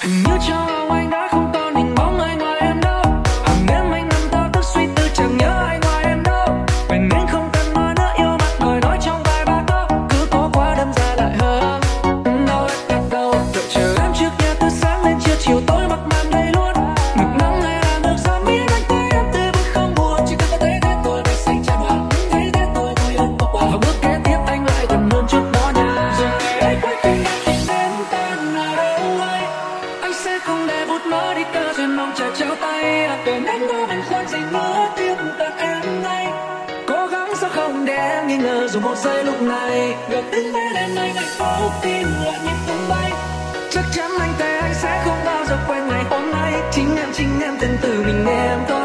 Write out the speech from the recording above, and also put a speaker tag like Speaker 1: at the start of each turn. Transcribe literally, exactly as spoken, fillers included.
Speaker 1: Hình như trong lòng anh đã không còn hình bóng ai ngoài em đâu. Hàng đêm anh nằm thao thức suy tư chẳng nhớ ai ngoài em đâu. Vậy nên không cần nói nữa, yêu mặt lời nói trong vài ba câu cứ có quá đâm ra lại hơn. Đâu em đặt đâu, đợi chờ em trước nhà từ sáng đến chiều, chiều tối mặc màn đây luôn. Ngực nắng hay là ngược gió miết anh thấy em tươi vui không buồn. Chỉ cần có thấy thế tôi mới xanh tràn hoa, thấy thế tôi vui hơn bốc hoa. Và bước kế tiếp anh lại gần hơn trước đó nha. Rồi ngày ấy cuối tình em tìm đến tên là đâu ấy. Anh sẽ không để phút nó đi cơ duyên mong chờ trao tay. Bên anh đó anh khoan dành nữa tiếp cận em ngay. Cố gắng sao không để em nghi ngờ dù một giây lúc này. Được đứng bên em anh hạnh phúc tim lại nhịp tung bay. Chắc chắn anh thề anh sẽ không bao giờ quên ngày hôm nay. Chính em chính em tên từ mình em thôi.